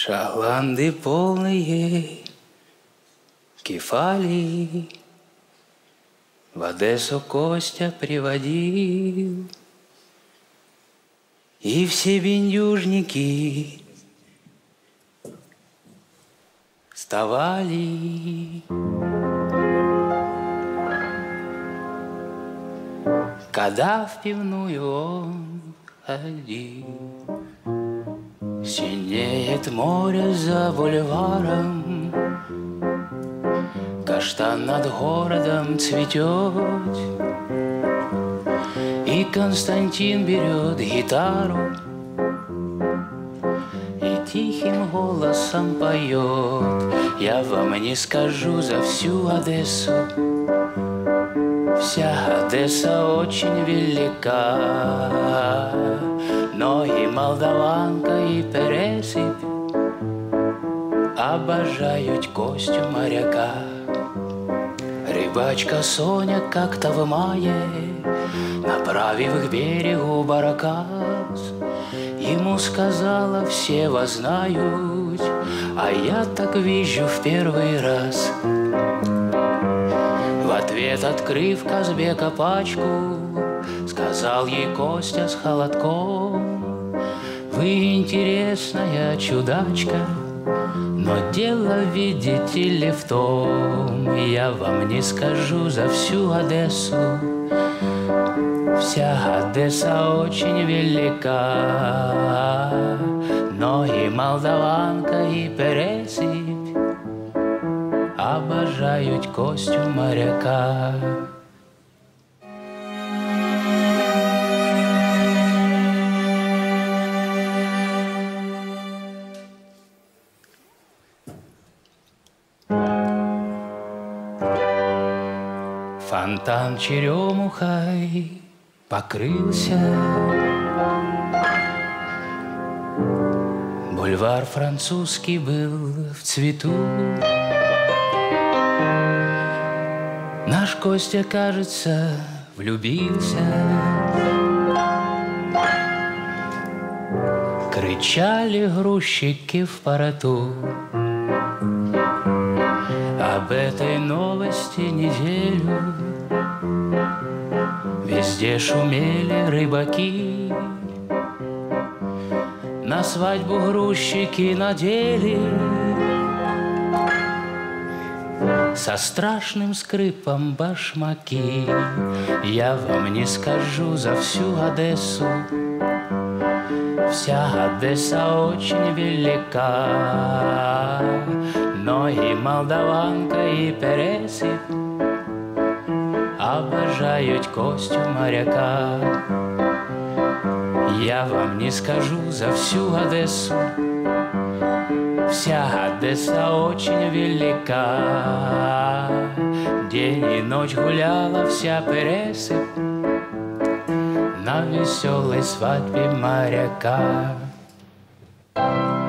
Шаланды полные кефали в Одессу Костя приводил, и все бендюжники вставали, когда в пивную он ходил. Синеет море за бульваром, каштан над городом цветет, и Константин берет гитару и тихим голосом поет. Я вам не скажу за всю Одессу, вся Одесса очень велика, но и Молдаванка, и Пересипь обожают Костю моряка. Рыбачка Соня как-то в мае, направив к берегу баркас, ему сказала: все вас знают, а я так вижу в первый раз. В ответ, открыв Казбека пачку, сказал ей Костя с холодком: вы интересная чудачка, но дело, видите ли, в том, я вам не скажу за всю Одессу, вся Одесса очень велика, но и Молдаванка, и Пересипь обожают Костю моряка. Фонтан черемухой покрылся, бульвар французский был в цвету. Наш Костя, кажется, влюбился. Кричали грузчики в порту. Об этой новости неделю везде шумели рыбаки. На свадьбу грузчики надели со страшным скрипом башмаки. Я вам не скажу за всю Одессу, вся Одесса очень велика, но и Молдаванка, и Пересипь обожают Костю моряка. Я вам не скажу за всю Одессу, вся Одесса очень велика, день и ночь гуляла вся Пересипь на веселой свадьбе моряка.